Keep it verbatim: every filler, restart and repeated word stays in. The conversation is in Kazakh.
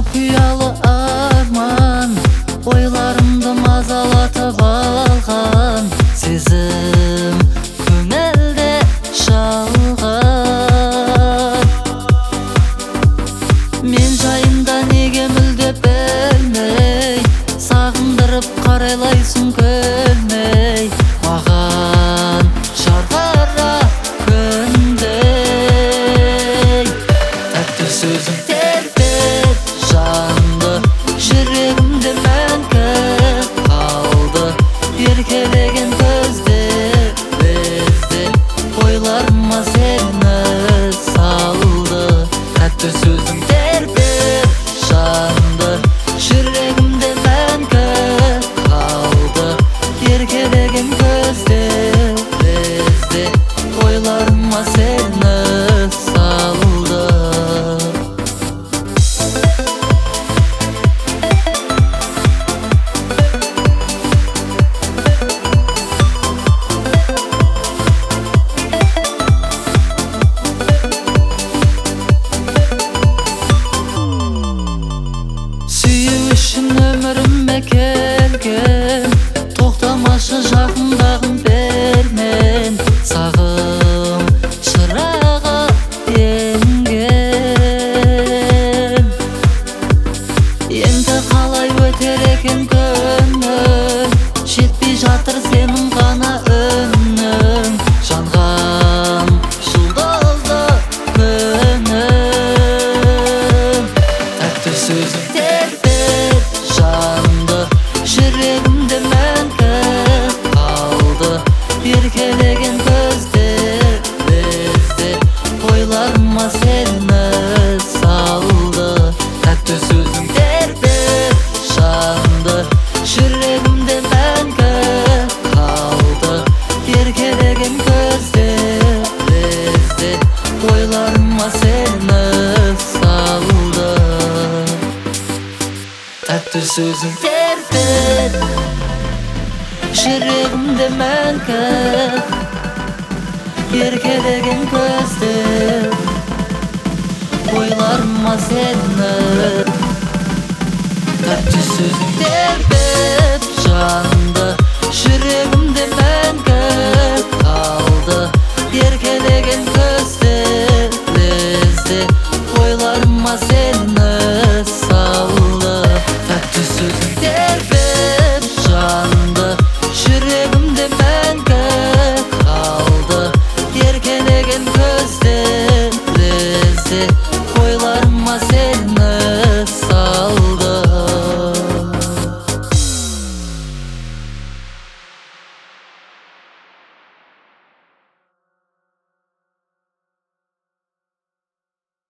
Kıyalı arman oylarımdı mazalatıp algan, sezim köngelde şalgan. Men jayımda nege müldep bilmey, sağındırıp karaylaysın kölmey. Mаған şarkara köndey, tәтті сөзің тербеп жанды, жүрегімде мәңгі қалды. Еркелеген көзде бізде ойларыма сені салды. Тәтті сөзің тербеп жанды, жүрегімде мәңгі қалды. Еркелеген көзде бізде ойларыма сені салды. Сүйүү үшін өміріме келген, тоқтамашы жақындағым бермен. Сағым шырағы енген, енді қалай өтер екен көңіл, жетпей жатыр сенің ғана үнің. Жанған жұлдызды күнім, тәтті сөзің тербеп жанды, жүрегімде мәңгі қалды. Еркелеген көзде бізде ойларыма сені салды. Тәтті сөзің тербеп жанды, жүрегімде мәңгі қалды. Еркелеген көзде бізде ойларыма сені салды. Тәтті сөзің тербеп жүрегімде мәңгі, еркелеген көзде ойларыма сені. Тәтті сөзің тербеп жанды, жүрегімде мәңгі қалды. Еркелеген көзде бізде ойларыма сені салды. Тәтті сөзің тербеп жанды, жүрегімде мәңгі қалды. Еркелеген көзде бізде